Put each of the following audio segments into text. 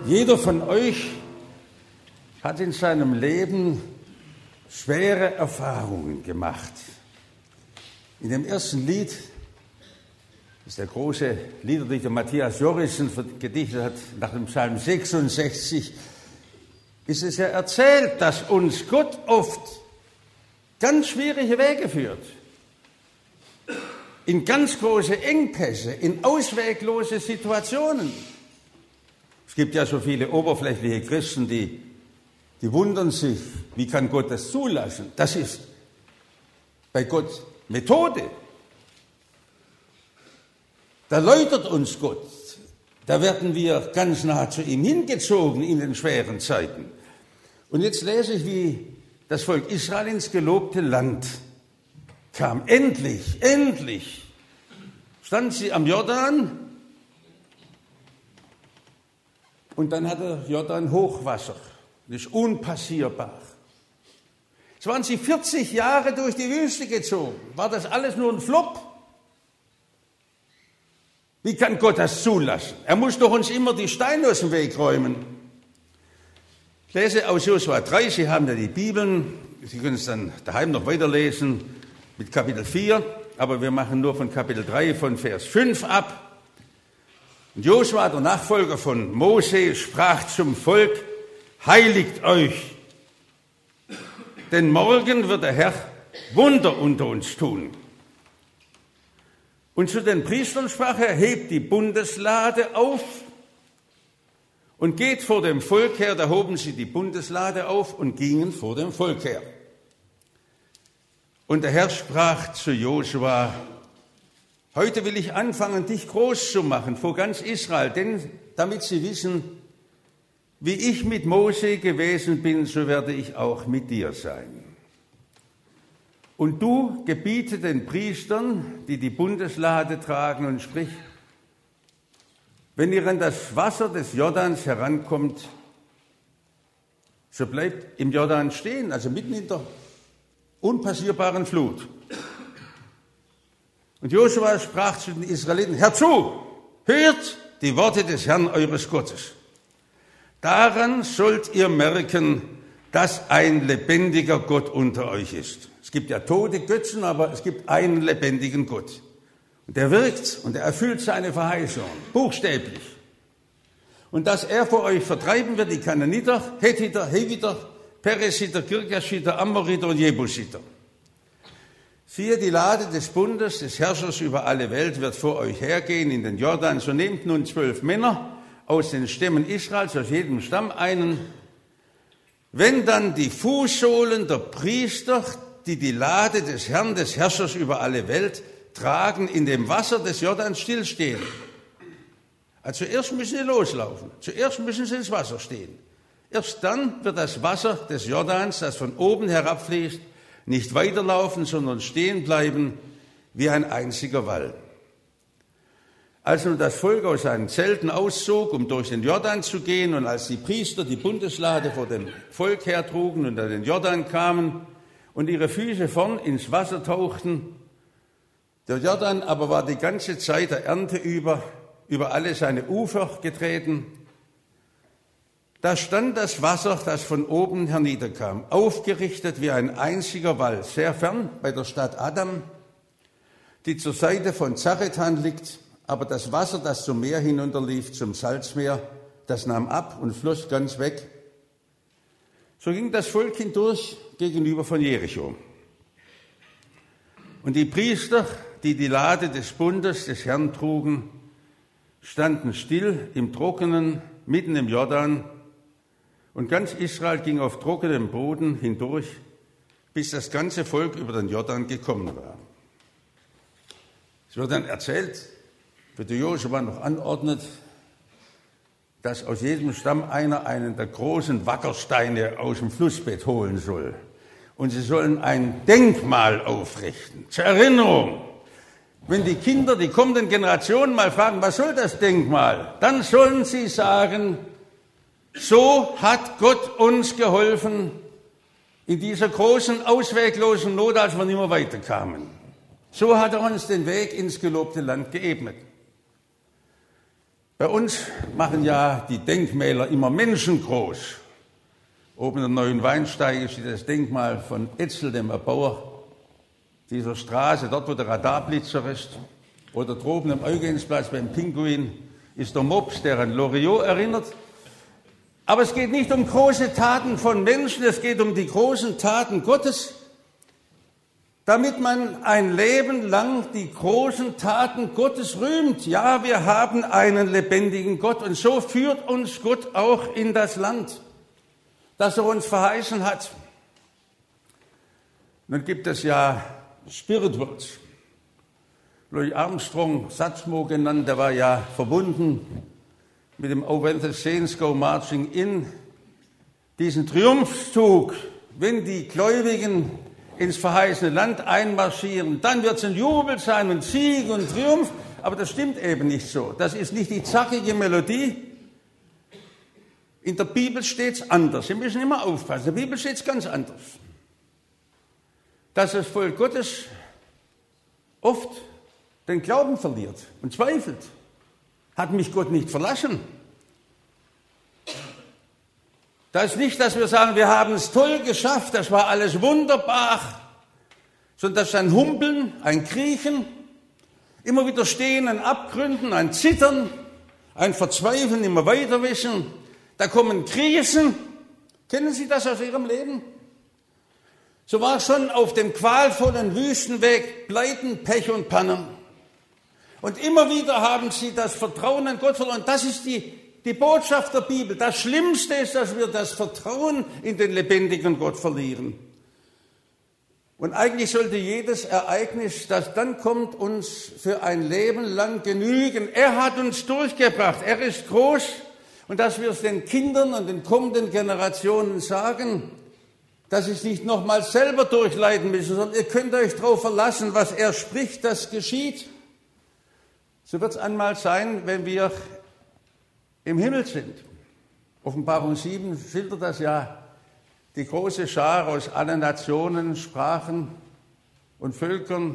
Jeder von euch hat in seinem Leben schwere Erfahrungen gemacht. In dem ersten Lied, das der große Liederdichter Matthias Jorissen gedichtet hat, nach dem Psalm 66, ist es ja erzählt, dass uns Gott oft ganz schwierige Wege führt. In ganz große Engpässe, in ausweglose Situationen. Es gibt ja so viele oberflächliche Christen, die wundern sich, wie kann Gott das zulassen? Das ist bei Gott Methode. Da läutert uns Gott. Da werden wir ganz nah zu ihm hingezogen in den schweren Zeiten. Und jetzt lese ich, wie das Volk Israel ins gelobte Land kam. Endlich stand sie am Jordan und dann hat der Jordan Hochwasser. Das ist unpassierbar. Es waren sie 40 Jahre durch die Wüste gezogen. War das alles nur ein Flop? Wie kann Gott das zulassen? Er muss doch uns immer die Steine aus dem Weg räumen. Ich lese aus Josua 3, Sie haben ja die Bibeln, Sie können es dann daheim noch weiterlesen mit Kapitel 4, aber wir machen nur von Kapitel 3 von Vers 5 ab. Und Josua, der Nachfolger von Mose, sprach zum Volk: Heiligt euch, denn morgen wird der Herr Wunder unter uns tun. Und zu den Priestern sprach er: Hebt die Bundeslade auf und geht vor dem Volk her. Da hoben sie die Bundeslade auf und gingen vor dem Volk her. Und der Herr sprach zu Josua: Heute will ich anfangen, dich groß zu machen vor ganz Israel, denn damit sie wissen, wie ich mit Mose gewesen bin, so werde ich auch mit dir sein. Und du gebiete den Priestern, die die Bundeslade tragen, und sprich: Wenn ihr an das Wasser des Jordans herankommt, so bleibt im Jordan stehen, also mitten in der unpassierbaren Flut. Und Josua sprach zu den Israeliten: Hört zu, hört die Worte des Herrn eures Gottes. Daran sollt ihr merken, dass ein lebendiger Gott unter euch ist. Es gibt ja tote Götzen, aber es gibt einen lebendigen Gott. Und der wirkt und er erfüllt seine Verheißung, buchstäblich. Und dass er vor euch vertreiben wird die Kanaaniter, Hethiter, Heviter, Peresiter, Girgashiter, Amoriter und Jebusiter. Siehe, die Lade des Bundes, des Herrschers über alle Welt, wird vor euch hergehen in den Jordan. So nehmt nun 12 Männer aus den Stämmen Israels, aus jedem Stamm einen. Wenn dann die Fußsohlen der Priester, die die Lade des Herrn, des Herrschers über alle Welt tragen, in dem Wasser des Jordans stillstehen. Also zuerst müssen sie loslaufen, zuerst müssen sie ins Wasser stehen. Erst dann wird das Wasser des Jordans, das von oben herabfließt, nicht weiterlaufen, sondern stehen bleiben wie ein einziger Wall. Als nun das Volk aus seinen Zelten auszog, um durch den Jordan zu gehen, und als die Priester die Bundeslade vor dem Volk hertrugen und an den Jordan kamen und ihre Füße vorn ins Wasser tauchten, der Jordan aber war die ganze Zeit der Ernte über alle seine Ufer getreten, da stand das Wasser, das von oben herniederkam, aufgerichtet wie ein einziger Wall, sehr fern bei der Stadt Adam, die zur Seite von Zaretan liegt. Aber das Wasser, das zum Meer hinunterlief, zum Salzmeer, das nahm ab und floss ganz weg. So ging das Volk hindurch gegenüber von Jericho. Und die Priester, die die Lade des Bundes des Herrn trugen, standen still im Trockenen, mitten im Jordan. Und ganz Israel ging auf trockenem Boden hindurch, bis das ganze Volk über den Jordan gekommen war. Es wird dann erzählt, wie der Josua noch anordnet, dass aus jedem Stamm einer einen der großen Wackersteine aus dem Flussbett holen soll. Und sie sollen ein Denkmal aufrichten, zur Erinnerung. Wenn die Kinder, die kommenden Generationen mal fragen, was soll das Denkmal? Dann sollen sie sagen: So hat Gott uns geholfen in dieser großen, ausweglosen Not, als wir nicht mehr weiterkamen. So hat er uns den Weg ins gelobte Land geebnet. Bei uns machen ja die Denkmäler immer Menschen groß. Oben in der Neuen Weinsteige steht das Denkmal von Etzel, dem Erbauer dieser Straße, dort wo der Radarblitzer ist. Oder droben am Eugensplatz beim Pinguin ist der Mops, der an Loriot erinnert. Aber es geht nicht um große Taten von Menschen, es geht um die großen Taten Gottes, damit man ein Leben lang die großen Taten Gottes rühmt. Ja, wir haben einen lebendigen Gott und so führt uns Gott auch in das Land, das er uns verheißen hat. Nun gibt es ja Spirituals. Louis Armstrong, Satchmo genannt, der war ja verbunden mit dem Oh When the Saints Go Marching In, diesen Triumphzug, wenn die Gläubigen ins verheißene Land einmarschieren, dann wird es ein Jubel sein und Sieg und Triumph, aber das stimmt eben nicht so. Das ist nicht die zackige Melodie. In der Bibel steht es anders. Sie müssen immer aufpassen. In der Bibel steht es ganz anders. Dass das Volk Gottes oft den Glauben verliert und zweifelt. Hat mich Gott nicht verlassen? Das ist nicht, dass wir sagen, wir haben es toll geschafft, das war alles wunderbar, sondern das ist ein Humpeln, ein Kriechen, immer wieder stehen an Abgründen, ein Zittern, ein Verzweifeln, immer weiter wissen. Da kommen Krisen. Kennen Sie das aus Ihrem Leben? So war schon auf dem qualvollen Wüstenweg Pleiten, Pech und Pannen. Und immer wieder haben sie das Vertrauen an Gott verloren. Das ist die Botschaft der Bibel. Das Schlimmste ist, dass wir das Vertrauen in den lebendigen Gott verlieren. Und eigentlich sollte jedes Ereignis, das dann kommt, uns für ein Leben lang genügen. Er hat uns durchgebracht. Er ist groß. Und dass wir es den Kindern und den kommenden Generationen sagen, dass sie es nicht nochmals selber durchleiden müssen, sondern ihr könnt euch darauf verlassen, was er spricht, das geschieht. So wird es einmal sein, wenn wir im Himmel sind. Offenbarung 7 schildert das ja, die große Schar aus allen Nationen, Sprachen und Völkern.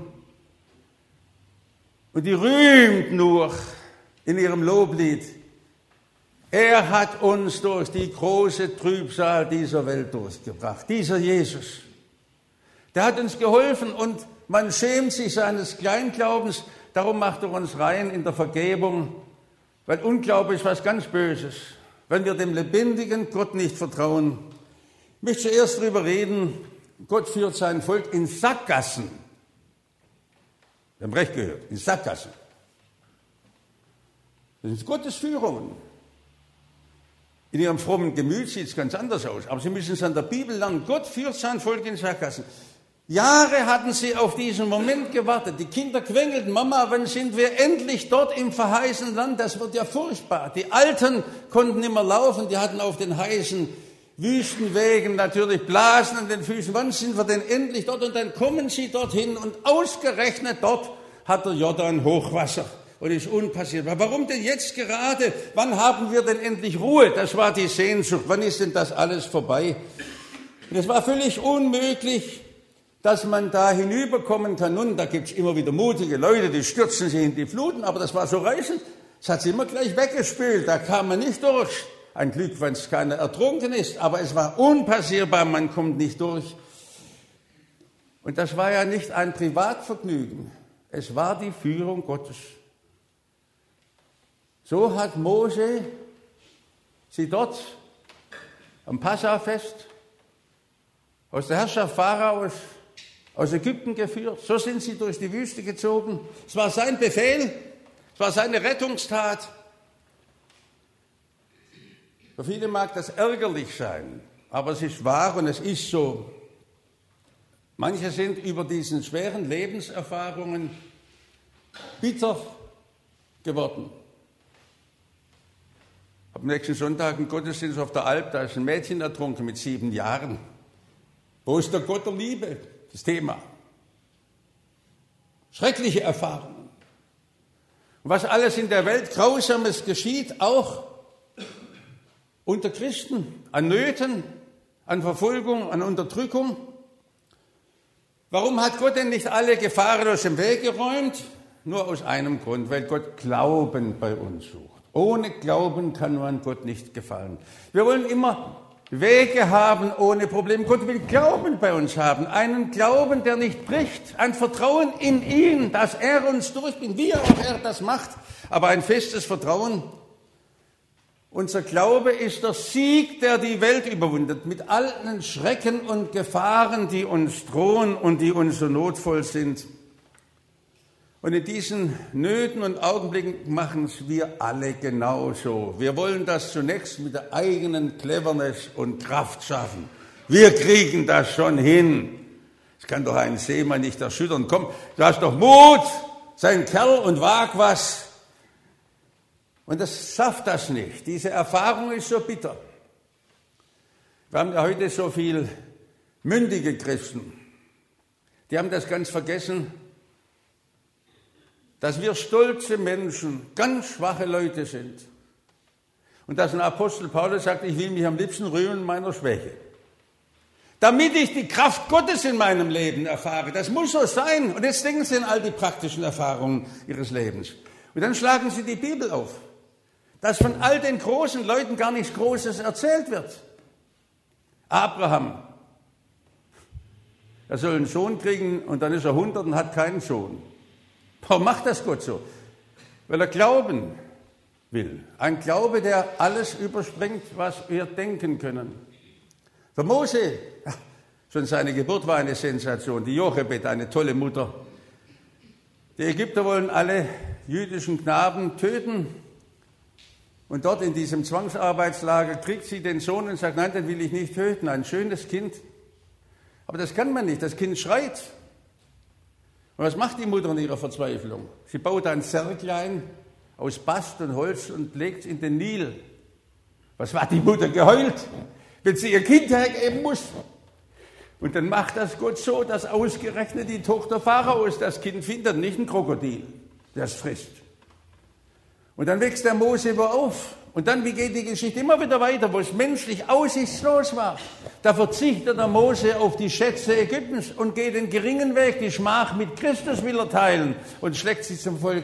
Und die rühmt nur in ihrem Loblied. Er hat uns durch die große Trübsal dieser Welt durchgebracht. Dieser Jesus. Der hat uns geholfen und man schämt sich seines Kleinglaubens. Darum macht er uns rein in der Vergebung, weil Unglaube ist was ganz Böses, wenn wir dem lebendigen Gott nicht vertrauen. Ich möchte zuerst darüber reden, Gott führt sein Volk in Sackgassen. Wir haben recht gehört, in Sackgassen. Das sind Gottes Führungen. In ihrem frommen Gemüt sieht es ganz anders aus, aber Sie müssen es an der Bibel lernen. Gott führt sein Volk in Sackgassen. Jahre hatten sie auf diesen Moment gewartet. Die Kinder quengelten, Mama, wann sind wir endlich dort im verheißenen Land? Das wird ja furchtbar. Die Alten konnten nicht mehr laufen, die hatten auf den heißen Wüstenwegen natürlich Blasen an den Füßen. Wann sind wir denn endlich dort? Und dann kommen sie dorthin und ausgerechnet dort hat der Jordan Hochwasser und ist unpassiert. Warum denn jetzt gerade? Wann haben wir denn endlich Ruhe? Das war die Sehnsucht. Wann ist denn das alles vorbei? Und es war völlig unmöglich, dass man da hinüberkommen kann. Nun, da gibt es immer wieder mutige Leute, die stürzen sich in die Fluten, aber das war so reißend, es hat sie immer gleich weggespült, da kam man nicht durch. Ein Glück, wenn es keiner ertrunken ist, aber es war unpassierbar, man kommt nicht durch. Und das war ja nicht ein Privatvergnügen, es war die Führung Gottes. So hat Mose sie dort am Passafest aus der Herrschaft Pharaos aus Ägypten geführt. So sind sie durch die Wüste gezogen. Es war sein Befehl, es war seine Rettungstat. Für viele mag das ärgerlich sein, aber es ist wahr und es ist so. Manche sind über diesen schweren Lebenserfahrungen bitter geworden. Am nächsten Sonntag im Gottesdienst auf der Alp, da ist ein Mädchen ertrunken mit 7 Jahren. Wo ist der Gott der Liebe? Das Thema. Schreckliche Erfahrungen. Und was alles in der Welt Grausames geschieht, auch unter Christen, an Nöten, an Verfolgung, an Unterdrückung. Warum hat Gott denn nicht alle Gefahren aus dem Weg geräumt? Nur aus einem Grund, weil Gott Glauben bei uns sucht. Ohne Glauben kann man Gott nicht gefallen. Wir wollen immer Wege haben ohne Probleme. Gott will Glauben bei uns haben. Einen Glauben, der nicht bricht. Ein Vertrauen in ihn, dass er uns durchbringt, wie auch er das macht. Aber ein festes Vertrauen. Unser Glaube ist der Sieg, der die Welt überwunden, mit allen Schrecken und Gefahren, die uns drohen und die uns so notvoll sind. Und in diesen Nöten und Augenblicken machen es wir alle genauso. Wir wollen das zunächst mit der eigenen Cleverness und Kraft schaffen. Wir kriegen das schon hin. Das kann doch ein Seemann nicht erschüttern. Komm, du hast doch Mut, sei ein Kerl und wag was. Und das schafft das nicht. Diese Erfahrung ist so bitter. Wir haben ja heute so viel mündige Christen. Die haben das ganz vergessen, dass wir stolze Menschen, ganz schwache Leute sind. Und dass ein Apostel Paulus sagt, ich will mich am liebsten rühmen meiner Schwäche. Damit ich die Kraft Gottes in meinem Leben erfahre. Das muss so sein. Und jetzt denken Sie an all die praktischen Erfahrungen Ihres Lebens. Und dann schlagen Sie die Bibel auf. Dass von all den großen Leuten gar nichts Großes erzählt wird. Abraham. Er soll einen Sohn kriegen und dann ist er 100 und hat keinen Sohn. Warum macht das Gott so? Weil er glauben will. Ein Glaube, der alles überspringt, was wir denken können. Der Mose, schon seine Geburt war eine Sensation. Die Jochebed, eine tolle Mutter. Die Ägypter wollen alle jüdischen Knaben töten. Und dort in diesem Zwangsarbeitslager kriegt sie den Sohn und sagt, nein, den will ich nicht töten. Ein schönes Kind. Aber das kann man nicht. Das Kind schreit. Und was macht die Mutter in ihrer Verzweiflung? Sie baut ein Särglein aus Bast und Holz und legt es in den Nil. Was war die Mutter geheult, wenn sie ihr Kind hergeben muss? Und dann macht das Gott so, dass ausgerechnet die Tochter Pharaos das Kind findet, nicht ein Krokodil, der es frisst. Und dann wächst der Mose wieder auf. Und dann, wie geht die Geschichte immer wieder weiter, wo es menschlich aussichtslos war. Da verzichtet der Mose auf die Schätze Ägyptens und geht den geringen Weg, die Schmach mit Christus will er teilen und schlägt sie zum Volk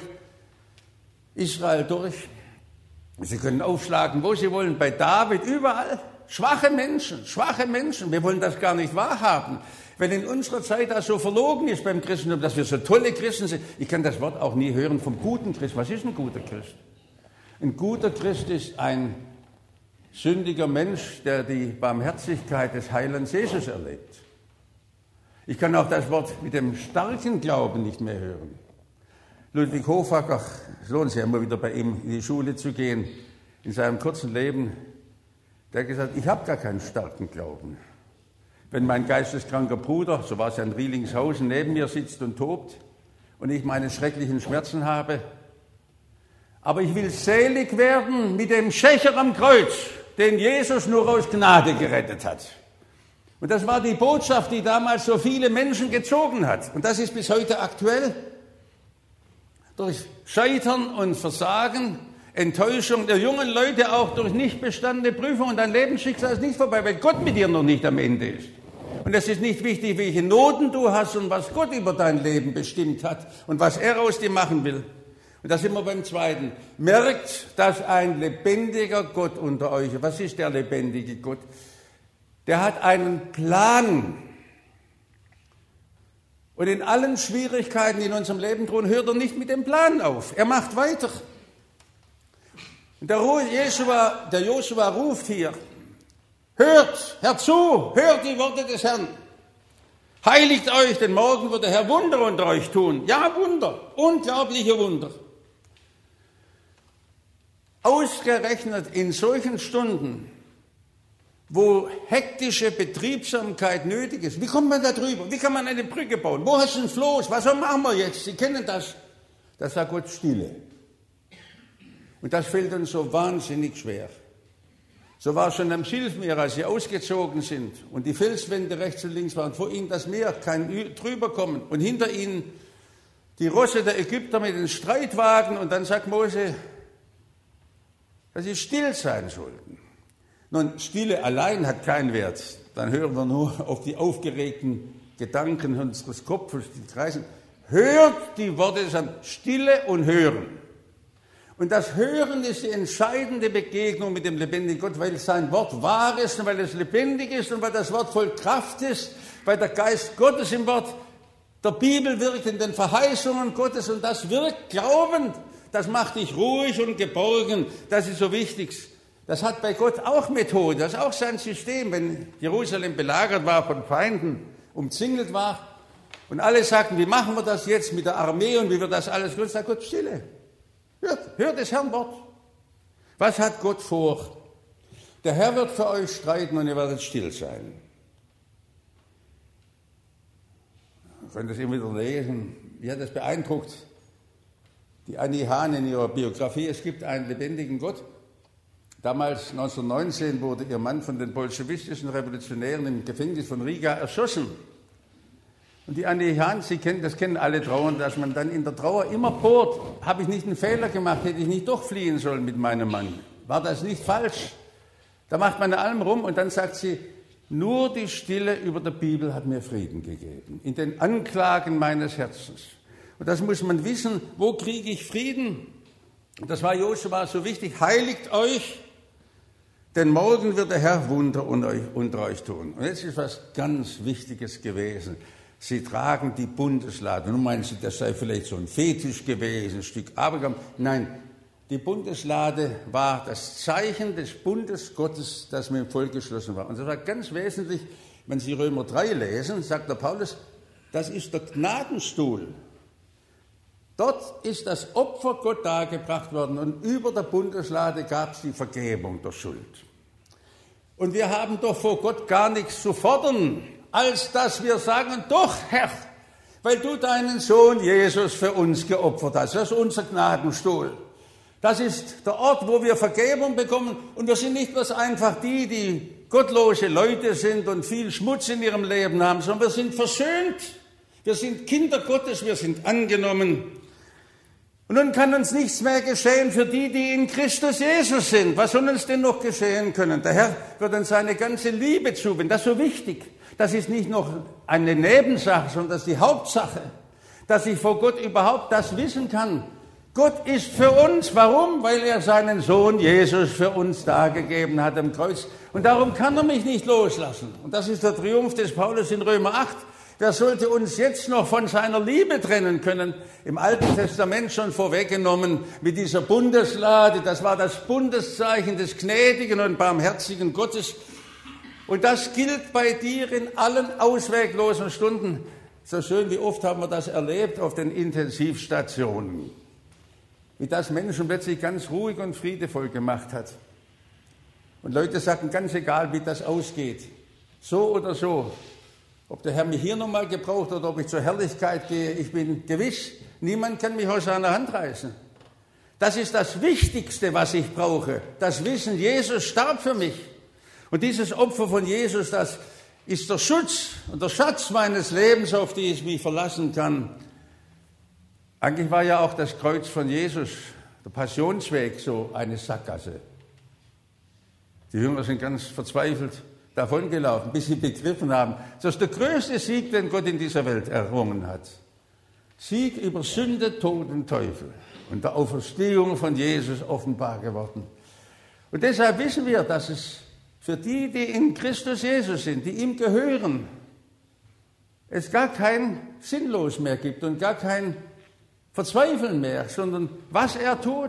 Israel durch. Sie können aufschlagen, wo sie wollen, bei David, überall. Schwache Menschen. Wir wollen das gar nicht wahrhaben. Wenn in unserer Zeit das so verlogen ist beim Christentum, dass wir so tolle Christen sind. Ich kann das Wort auch nie hören vom guten Christ. Was ist ein guter Christ? Ein guter Christ ist ein sündiger Mensch, der die Barmherzigkeit des Heilands Jesus erlebt. Ich kann auch das Wort mit dem starken Glauben nicht mehr hören. Ludwig Hofacker, es lohnt sich ja immer wieder bei ihm in die Schule zu gehen, in seinem kurzen Leben, der hat gesagt, ich habe gar keinen starken Glauben. Wenn mein geisteskranker Bruder, so war es ja in Rielingshausen, neben mir sitzt und tobt und ich meine schrecklichen Schmerzen habe, aber ich will selig werden mit dem Schächer am Kreuz, den Jesus nur aus Gnade gerettet hat. Und das war die Botschaft, die damals so viele Menschen gezogen hat. Und das ist bis heute aktuell. Durch Scheitern und Versagen, Enttäuschung der jungen Leute, auch durch nicht bestandene Prüfungen. Und dein Lebensschicksal ist nicht vorbei, weil Gott mit dir noch nicht am Ende ist. Und es ist nicht wichtig, welche Noten du hast und was Gott über dein Leben bestimmt hat und was er aus dir machen will. Und da sind wir beim Zweiten. Merkt, dass ein lebendiger Gott unter euch ist. Was ist der lebendige Gott? Der hat einen Plan. Und in allen Schwierigkeiten, die in unserem Leben drohen, hört er nicht mit dem Plan auf. Er macht weiter. Und der Josua ruft hier, hört zu, hört die Worte des Herrn. Heiligt euch, denn morgen wird der Herr Wunder unter euch tun. Ja, Wunder, unglaubliche Wunder. Ausgerechnet in solchen Stunden, wo hektische Betriebsamkeit nötig ist. Wie kommt man da drüber? Wie kann man eine Brücke bauen? Wo hast du ein Floß? Was machen wir jetzt? Sie kennen das. Das sagt Gott, Stille. Und das fällt uns so wahnsinnig schwer. So war es schon am Schilfmeer, als sie ausgezogen sind und die Felswände rechts und links waren. Vor ihnen das Meer, kein drüberkommen. Und hinter ihnen die Rosse der Ägypter mit den Streitwagen. Und dann sagt Mose, dass sie still sein sollten. Nun, Stille allein hat keinen Wert. Dann hören wir nur auf die aufgeregten Gedanken unseres Kopfes, die kreisen. Hört die Worte des Herrn, Stille und Hören. Und das Hören ist die entscheidende Begegnung mit dem lebendigen Gott, weil sein Wort wahr ist und weil es lebendig ist und weil das Wort voll Kraft ist, weil der Geist Gottes im Wort der Bibel wirkt, in den Verheißungen Gottes, und das wirkt glaubend. Das macht dich ruhig und geborgen. Das ist so wichtig. Das hat bei Gott auch Methode, das ist auch sein System. Wenn Jerusalem belagert war von Feinden, umzingelt war und alle sagten, wie machen wir das jetzt mit der Armee und wie wir das alles lösen, sagt Gott, Stille. Hört das Herrn Wort. Was hat Gott vor? Der Herr wird für euch streiten und ihr werdet still sein. Ihr könnt das immer wieder lesen. Mich hat das beeindruckt. Die Annie Hahn in ihrer Biografie, es gibt einen lebendigen Gott. Damals, 1919, wurde ihr Mann von den bolschewistischen Revolutionären im Gefängnis von Riga erschossen. Und die Annie Hahn, das kennen alle Trauern, dass man dann in der Trauer immer bohrt, habe ich nicht einen Fehler gemacht, hätte ich nicht doch fliehen sollen mit meinem Mann? War das nicht falsch? Da macht man an allem rum und dann sagt sie, nur die Stille über der Bibel hat mir Frieden gegeben, in den Anklagen meines Herzens. Und das muss man wissen, wo kriege ich Frieden? Und das war Josua so wichtig, heiligt euch, denn morgen wird der Herr Wunder unter euch tun. Und jetzt ist was ganz Wichtiges gewesen. Sie tragen die Bundeslade. Nun meinen Sie, das sei vielleicht so ein Fetisch gewesen, ein Stück Aberglauben. Nein, die Bundeslade war das Zeichen des Bundes Gottes, das mit dem Volk geschlossen war. Und das war ganz wesentlich, wenn Sie Römer 3 lesen, sagt der Paulus, das ist der Gnadenstuhl. Dort ist das Opfer Gott dargebracht worden und über der Bundeslade gab es die Vergebung der Schuld. Und wir haben doch vor Gott gar nichts zu fordern, als dass wir sagen, doch Herr, weil du deinen Sohn Jesus für uns geopfert hast. Das ist unser Gnadenstuhl. Das ist der Ort, wo wir Vergebung bekommen. Und wir sind nicht bloß einfach die gottlose Leute sind und viel Schmutz in ihrem Leben haben, sondern wir sind versöhnt. Wir sind Kinder Gottes, wir sind angenommen. Und nun kann uns nichts mehr geschehen für die in Christus Jesus sind. Was soll uns denn noch geschehen können? Der Herr wird uns seine ganze Liebe zuwenden. Das ist so wichtig. Das ist nicht noch eine Nebensache, sondern das ist die Hauptsache, dass ich vor Gott überhaupt das wissen kann. Gott ist für uns. Warum? Weil er seinen Sohn Jesus für uns dargegeben hat am Kreuz. Und darum kann er mich nicht loslassen. Und das ist der Triumph des Paulus in Römer 8. Wer sollte uns jetzt noch von seiner Liebe trennen können? Im Alten Testament schon vorweggenommen mit dieser Bundeslade. Das war das Bundeszeichen des gnädigen und barmherzigen Gottes. Und das gilt bei dir in allen ausweglosen Stunden. So schön, wie oft haben wir das erlebt auf den Intensivstationen. Wie das Menschen plötzlich ganz ruhig und friedevoll gemacht hat. Und Leute sagten, ganz egal, wie das ausgeht, so oder so, ob der Herr mich hier nochmal gebraucht oder ob ich zur Herrlichkeit gehe, ich bin gewiss, niemand kann mich aus seiner Hand reißen. Das ist das Wichtigste, was ich brauche. Das Wissen, Jesus starb für mich. Und dieses Opfer von Jesus, das ist der Schutz und der Schatz meines Lebens, auf die ich mich verlassen kann. Eigentlich war ja auch das Kreuz von Jesus, der Passionsweg, so eine Sackgasse. Die Jünger sind ganz verzweifelt davongelaufen, bis sie begriffen haben, das ist der größte Sieg, den Gott in dieser Welt errungen hat. Sieg über Sünde, Tod und Teufel und der Auferstehung von Jesus offenbar geworden. Und deshalb wissen wir, dass es für die in Christus Jesus sind, die ihm gehören, es gar kein Sinnlos mehr gibt und gar kein Verzweifeln mehr, sondern was er tut.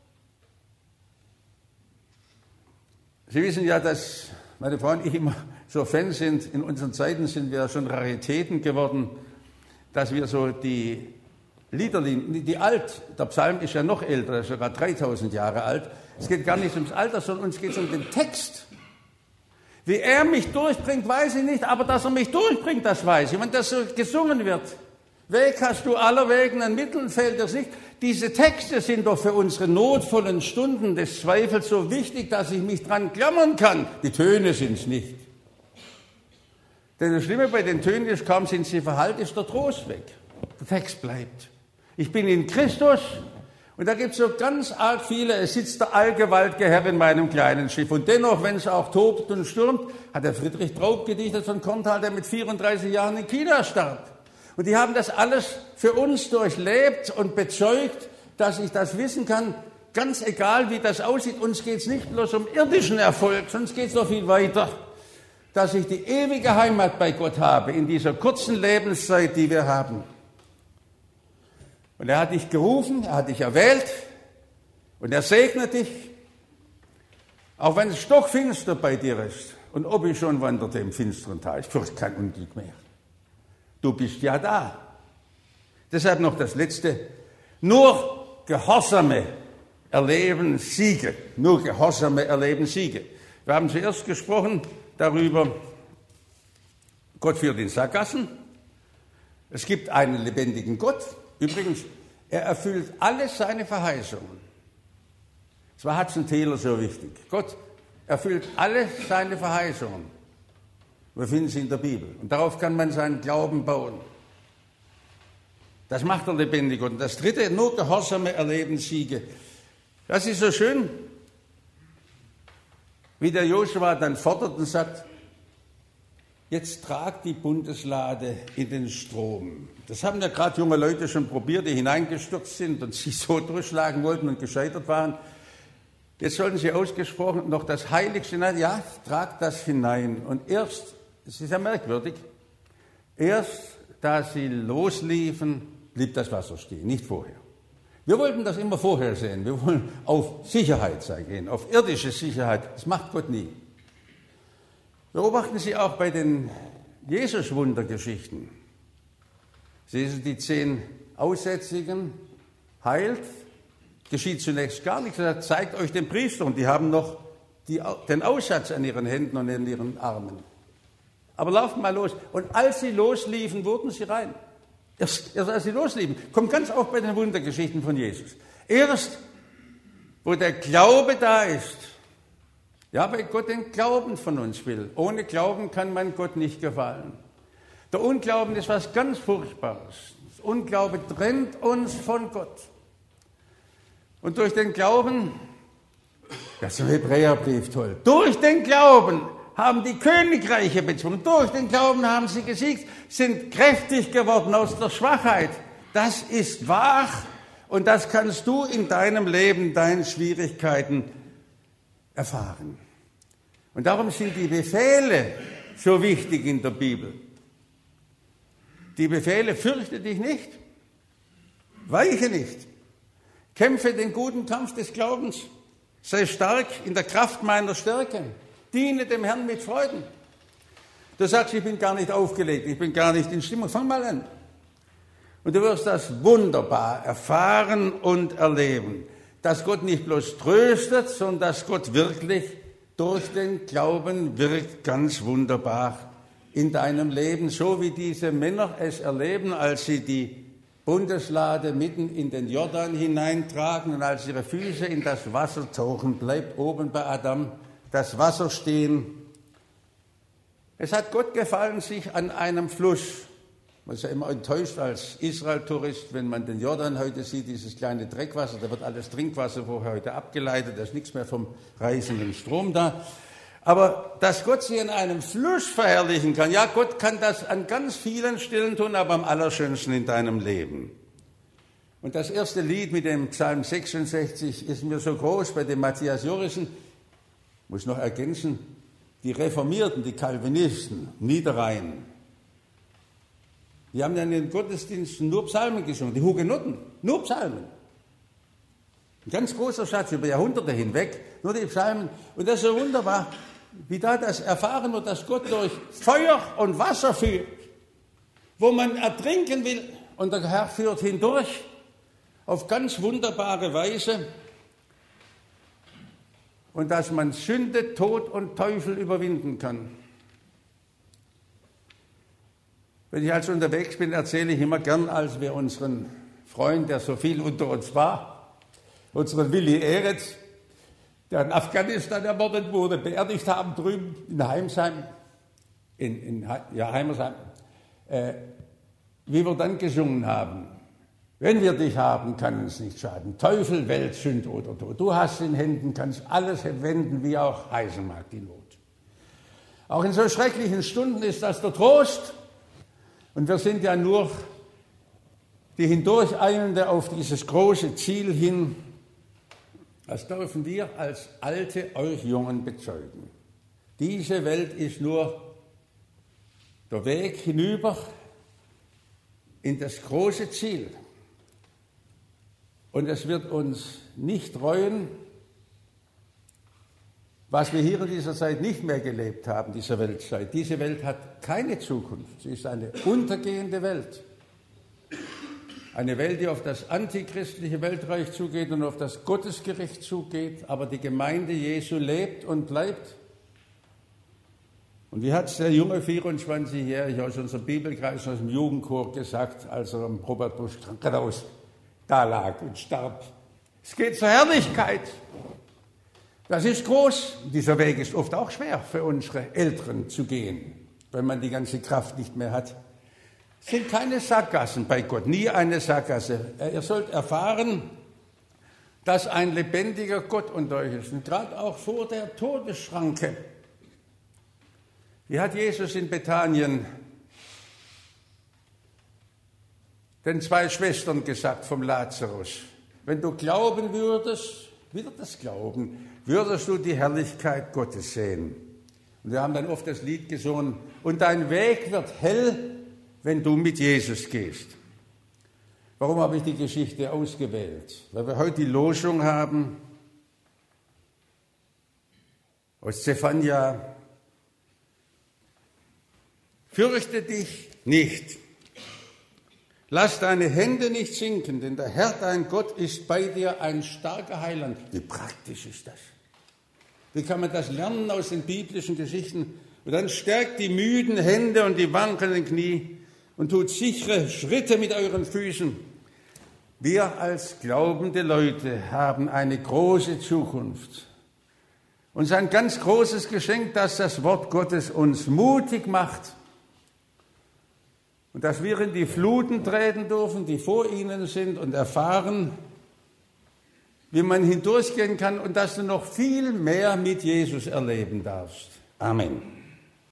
Sie wissen ja, dass meine Frau und ich immer so Fans sind. In unseren Zeiten sind wir schon Raritäten geworden, dass wir so die Liederlinien, der Psalm ist ja noch älter, sogar 3000 Jahre alt. Es geht gar nicht ums Alter, sondern uns geht es um den Text. Wie er mich durchbringt, weiß ich nicht, aber dass er mich durchbringt, das weiß ich. Wenn das so gesungen wird, Weg hast du aller Wegen, an Mitteln fehlt es nicht. Diese Texte sind doch für unsere notvollen Stunden des Zweifels so wichtig, dass ich mich dran klammern kann. Die Töne sind es nicht. Denn das Schlimme bei den Tönen ist, kaum sind sie verhalten, ist der Trost weg. Der Text bleibt. Ich bin in Christus und da gibt es so ganz arg viele, es sitzt der allgewaltige Herr in meinem kleinen Schiff. Und dennoch, wenn es auch tobt und stürmt, hat der Friedrich Traub gedichtet von Korntal, der mit 34 Jahren in China starb. Und die haben das alles für uns durchlebt und bezeugt, dass ich das wissen kann. ganz egal, wie das aussieht, uns geht es nicht bloß um irdischen Erfolg, sonst geht es noch viel weiter, dass ich die ewige Heimat bei Gott habe, in dieser kurzen Lebenszeit, die wir haben. Und er hat dich gerufen, er hat dich erwählt und er segnet dich, auch wenn es stockfinster bei dir ist. Und ob ich schon wanderte im finsteren Tal, ich fürchte kein Unglück mehr. Du bist ja da. Deshalb noch das Letzte. Nur Gehorsame erleben Siege. Nur Gehorsame erleben Siege. Wir haben zuerst gesprochen darüber, Gott führt in Sackgassen. Es gibt einen lebendigen Gott. Übrigens, er erfüllt alle seine Verheißungen. Das war Hudson Taylor so wichtig. Gott erfüllt alle seine Verheißungen. Wir finden sie in der Bibel. Und darauf kann man seinen Glauben bauen. Das macht er lebendig. Und das Dritte, nur Gehorsame erleben Siege. Das ist so schön, wie der Josua dann fordert und sagt, jetzt trag die Bundeslade in den Strom. Das haben ja gerade junge Leute schon probiert, die hineingestürzt sind und sich so durchschlagen wollten und gescheitert waren. Jetzt sollten sie ausgesprochen noch das Heiligste hinein. Ja, trag das hinein. Und erst, es ist ja merkwürdig, erst da sie losliefen, blieb das Wasser stehen, nicht vorher. Wir wollten das immer vorher sehen. Wir wollen auf Sicherheit gehen, auf irdische Sicherheit. Das macht Gott nie. Beobachten Sie auch bei den Jesus-Wundergeschichten. Sehen Sie die 10 Aussätzigen, heilt, geschieht zunächst gar nichts. Er zeigt euch den Priester und die haben noch den Aussatz an ihren Händen und in ihren Armen. Aber lauft mal los. Und als sie losliefen, wurden sie rein. Erst als sie losliefen. Kommt ganz oft bei den Wundergeschichten von Jesus. Erst, wo der Glaube da ist, ja, weil Gott den Glauben von uns will. Ohne Glauben kann man Gott nicht gefallen. Der Unglauben ist was ganz Furchtbares. Das Unglaube trennt uns von Gott. Und durch den Glauben, das ist im Hebräerbrief toll, durch den Glauben haben die Königreiche bezwungen, durch den Glauben haben sie gesiegt, sind kräftig geworden aus der Schwachheit. Das ist wahr und das kannst du in deinem Leben, deinen Schwierigkeiten erfahren. Und darum sind die Befehle so wichtig in der Bibel. Die Befehle, fürchte dich nicht, weiche nicht, kämpfe den guten Kampf des Glaubens, sei stark in der Kraft meiner Stärke, diene dem Herrn mit Freuden. Du sagst, ich bin gar nicht aufgelegt, ich bin gar nicht in Stimmung, fang mal an. Und du wirst das wunderbar erfahren und erleben, dass Gott nicht bloß tröstet, sondern dass Gott wirklich durch den Glauben wirkt ganz wunderbar in deinem Leben, so wie diese Männer es erleben, als sie die Bundeslade mitten in den Jordan hineintragen und als ihre Füße in das Wasser tauchen, bleibt oben bei Adam das Wasser stehen. Es hat Gott gefallen, sich an einem Fluss, man ist ja immer enttäuscht als Israel-Tourist, wenn man den Jordan heute sieht, dieses kleine Dreckwasser, da wird alles Trinkwasser vorher heute abgeleitet, da ist nichts mehr vom reißenden Strom da. Aber dass Gott sich an einem Fluss verherrlichen kann, ja, Gott kann das an ganz vielen Stellen tun, aber am allerschönsten in deinem Leben. Und das erste Lied mit dem Psalm 66 ist mir so groß bei dem Matthias Jorissen, muss noch ergänzen, die Reformierten, die Calvinisten, Niederrhein, die haben dann in den Gottesdiensten nur Psalmen gesungen, die Hugenotten, nur Psalmen. Ein ganz großer Schatz über Jahrhunderte hinweg, nur die Psalmen. Und das ist so wunderbar, wie da das erfahren wird, dass Gott durch Feuer und Wasser führt, wo man ertrinken will und der Herr führt hindurch auf ganz wunderbare Weise und dass man Sünde, Tod und Teufel überwinden kann. Wenn ich also unterwegs bin, erzähle ich immer gern, als wir unseren Freund, der so viel unter uns war, unseren Willi Eretz, der in Afghanistan ermordet wurde, beerdigt haben drüben in Heimsheim, Heimersheim, wie wir dann gesungen haben. Wenn wir dich haben, kann uns nicht schaden. Teufel, Welt, Sünd oder Tod. Du hast in Händen, kannst alles wenden, wie auch heißen mag die Not. Auch in so schrecklichen Stunden ist das der Trost. Und wir sind ja nur die Hindurcheilende auf dieses große Ziel hin, Das dürfen wir als Alte euch Jungen bezeugen. Diese Welt ist nur der Weg hinüber in das große Ziel. Und es wird uns nicht reuen, was wir hier in dieser Zeit nicht mehr gelebt haben, dieser Weltzeit. Diese Welt hat keine Zukunft. Sie ist eine untergehende Welt. Eine Welt, die auf das antichristliche Weltreich zugeht und auf das Gottesgericht zugeht. Aber die Gemeinde Jesu lebt und bleibt. Und wie hat es der junge 24-Jährige aus unserem Bibelkreis, aus dem Jugendchor gesagt, als er am Robert Busch Krankenhaus da lag und starb? Es geht zur Herrlichkeit. Das ist groß. Dieser Weg ist oft auch schwer für unsere Älteren zu gehen, wenn man die ganze Kraft nicht mehr hat. Es sind keine Sackgassen bei Gott, nie eine Sackgasse. Ihr sollt erfahren, dass ein lebendiger Gott unter euch ist. Und gerade auch vor der Todesschranke. Wie hat Jesus in Bethanien den 2 Schwestern gesagt vom Lazarus? Wenn du glauben würdest, wieder das Glauben, würdest du die Herrlichkeit Gottes sehen. Und wir haben dann oft das Lied gesungen, und dein Weg wird hell, wenn du mit Jesus gehst. Warum habe ich die Geschichte ausgewählt? Weil wir heute die Losung haben aus Zephania. Fürchte dich nicht. Lass deine Hände nicht sinken, denn der Herr, dein Gott, ist bei dir ein starker Heiland. Wie praktisch ist das? Wie kann man das lernen aus den biblischen Geschichten? Und dann stärkt die müden Hände und die wankenden Knie und tut sichere Schritte mit euren Füßen. Wir als glaubende Leute haben eine große Zukunft. Und ein ganz großes Geschenk, dass das Wort Gottes uns mutig macht. Und dass wir in die Fluten treten dürfen, die vor ihnen sind, und erfahren, wie man hindurchgehen kann und dass du noch viel mehr mit Jesus erleben darfst. Amen.